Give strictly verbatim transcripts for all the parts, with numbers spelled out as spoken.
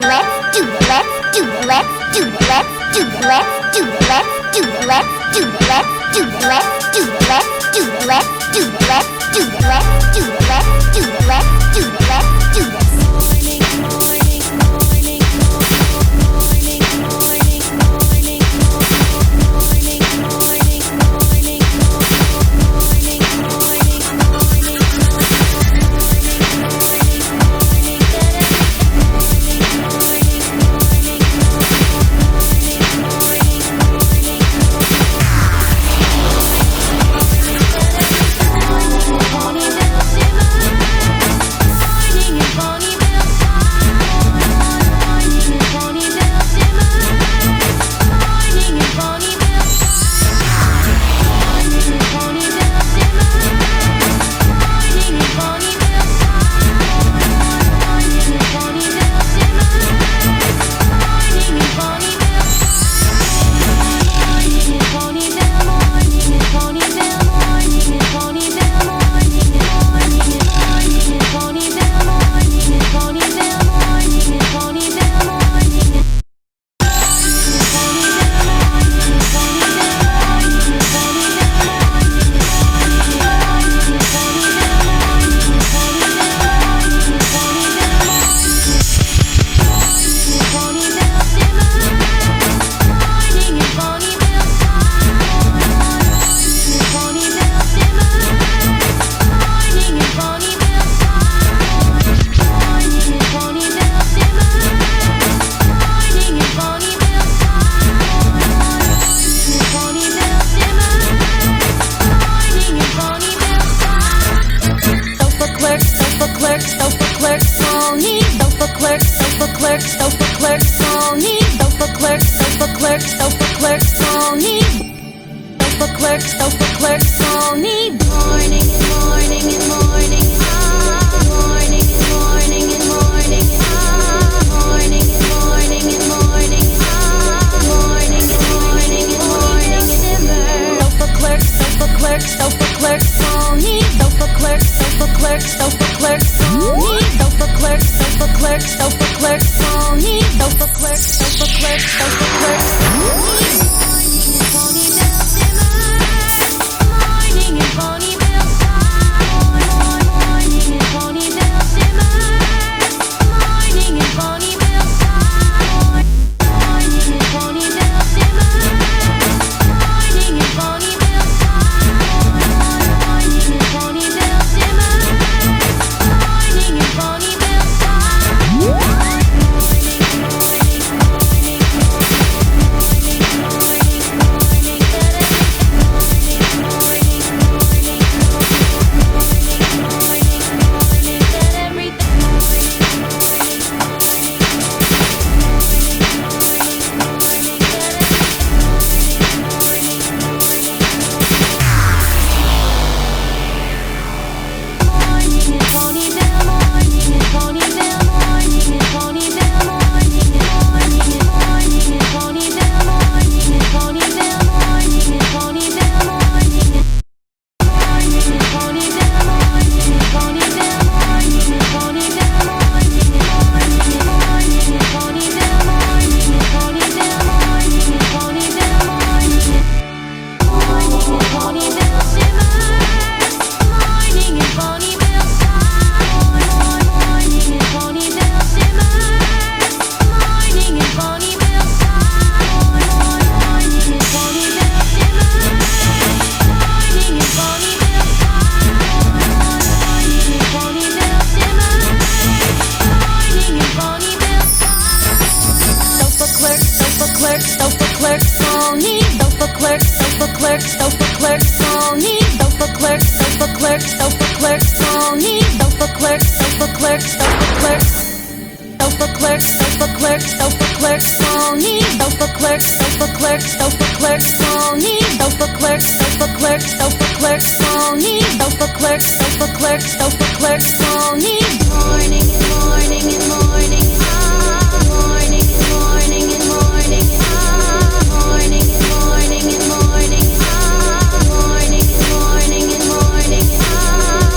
let's do the let's do the let's do the let's do the let's do the let's do the let's do the let's do the let's do the let's do the let's do the let's do the let's do the let's do the let's do the let's do the morning morning morning morning morning morning morning morning morning morning morning morning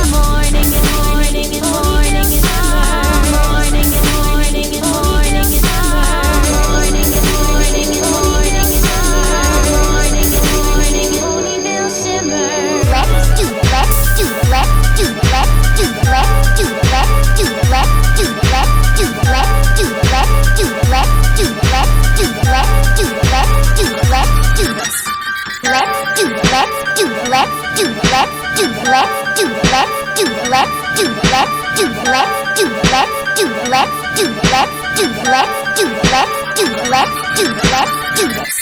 morning, do the let's do the let's do the let's do the let's do the let's do the let's do the let's do this.